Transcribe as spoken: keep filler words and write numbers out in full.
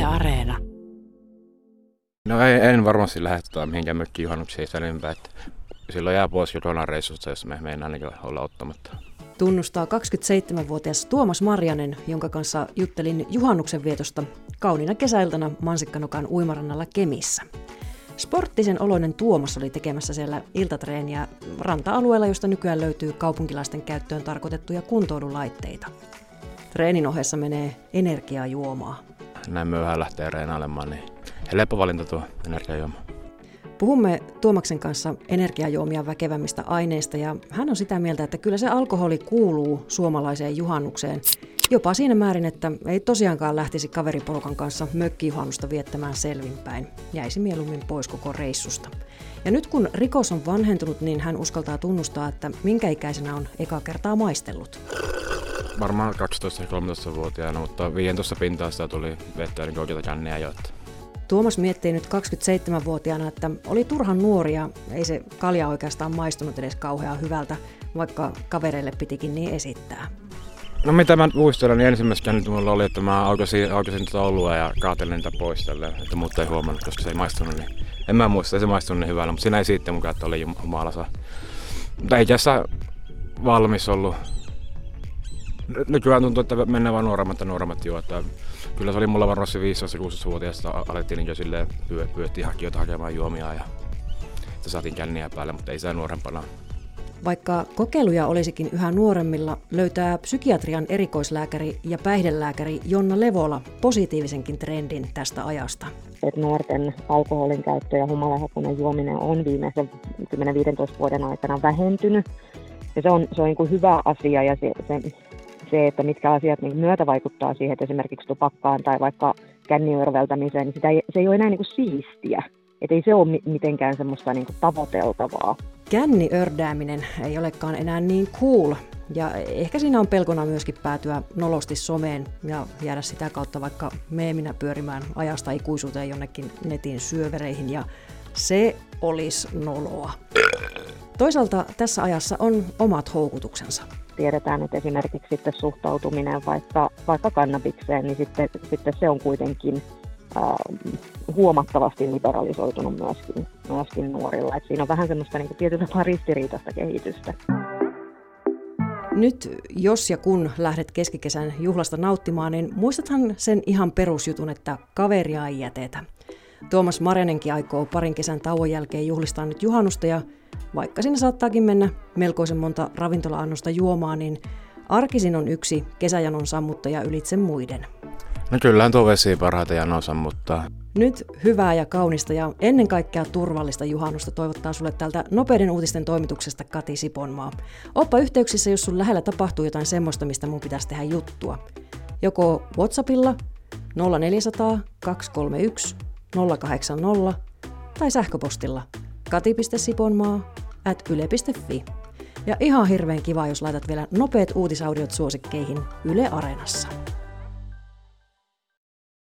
Areena. No ei, en varmasti lähde tota, mihinkään mökkiin juhannuksiin sen enempää. Silloin jää pois kotona reissusta, jos me meinaa olla ottamatta. Tunnustaa kaksikymmentäseitsemänvuotias Tuomas Marjanen, jonka kanssa juttelin juhannuksen vietosta kauniina kesäiltana Mansikkanokan uimarannalla Kemissä. Sporttisen oloinen Tuomas oli tekemässä siellä iltatreeniä ranta-alueella, josta nykyään löytyy kaupunkilaisten käyttöön tarkoitettuja kuntoilulaitteita. Treenin ohessa menee energiajuomaa. Näin myöhään lähtee reenailemaan, niin helppo valinta tuo energiajuoma. Puhumme Tuomaksen kanssa energiajuomia väkevämmistä aineista ja hän on sitä mieltä, että kyllä se alkoholi kuuluu suomalaiseen juhannukseen. Jopa siinä määrin, että ei tosiaankaan lähtisi kaveriporukan kanssa mökkijuhannusta viettämään selvinpäin. Jäisi mieluummin pois koko reissusta. Ja nyt kun rikos on vanhentunut, niin hän uskaltaa tunnustaa, että minkä ikäisenä on eka kertaa maistellut. Varmaan kaksitoista-kolmetoista-vuotiaana, mutta viisitoista pintaa sitä tuli vettä niin oikeita känniä jo. Tuomas miettii nyt kaksikymmentäseitsemänvuotiaana, että oli turhan nuori ja ei se kalja oikeastaan maistunut edes kauhean hyvältä, vaikka kavereille pitikin niin esittää. No mitä mä muistelen, niin ensimmäisessä kännit mulla oli, että mä aukaisin, aukaisin tätä olua ja kaatelin niitä pois tälleen, että muut ei huomannut, koska se ei maistunut niin. En mä muista, ei se maistunut niin hyvällä, mutta siinä ei siitä mukaan, että oli humalassa. Mutta ei tässä valmis ollut. Nykyään tuntuu, että mennään vaan nuoremmat ja nuoremmat juo. Kyllä se oli mulla varmasti viisitoista-kuusitoista-vuotiaasta alettiin niin silleen pyö, pyöttiin hakijoita hakemaan juomia ja saatiin känniä päälle, mutta ei se nuorempana. Vaikka kokeiluja olisikin yhä nuoremmilla, löytää psykiatrian erikoislääkäri ja päihdelääkäri Jonna Levola positiivisenkin trendin tästä ajasta. Et nuorten alkoholin käyttö ja humalahakuinen juominen on viimeisen kymmenen viisitoista vuoden aikana vähentynyt. Ja se on, se on niin kuin hyvä asia ja se, se, se että mitkä asiat niin myötä vaikuttaa siihen, että esimerkiksi tupakkaan tai vaikka känniörveltämiseen, niin sitä ei, se ei ole enää niin kuin siistiä. Et ei se ole mitenkään semmoista niin kuin tavoiteltavaa. Känniördääminen ei olekaan enää niin cool. Ja ehkä siinä on pelkona myöskin päätyä nolosti someen ja jäädä sitä kautta vaikka meeminä pyörimään ajasta ikuisuuteen jonnekin netin syövereihin. Ja se olisi noloa. Toisaalta tässä ajassa on omat houkutuksensa. Tiedetään, että esimerkiksi sitten suhtautuminen vaikka, vaikka kannabikseen, niin sitten, sitten se on kuitenkin äh, huomattavasti liberalisoitunut myöskin, myöskin nuorilla. Et siinä on vähän semmoista niin kuin tietyllä tapaa ristiriitaista kehitystä. Nyt jos ja kun lähdet keskikesän juhlasta nauttimaan, niin muistathan sen ihan perusjutun, että kaveria ei jätetä. Tuomas Marjanenkin aikoo parin kesän tauon jälkeen juhlistaa nyt juhannusta ja vaikka siinä saattaakin mennä melkoisen monta ravintola-annosta juomaan, niin arkisin on yksi kesäjanon sammuttaja ylitse muiden. No kyllähän tuo vesi parhaita janon sammuttaa. Nyt hyvää ja kaunista ja ennen kaikkea turvallista juhannusta toivottaa sulle täältä Nopeiden uutisten toimituksesta Kati Siponmaa. Oppa yhteyksissä, jos sun lähellä tapahtuu jotain semmoista, mistä mun pitäisi tehdä juttua. Joko WhatsAppilla nolla neljä nolla nolla kaksi kolme yksi nolla kahdeksan nolla tai sähköpostilla kati piste siponmaa ät yle piste fi. Ja ihan hirveän kiva, jos laitat vielä nopeat uutisaudiot suosikkeihin Yle Areenassa.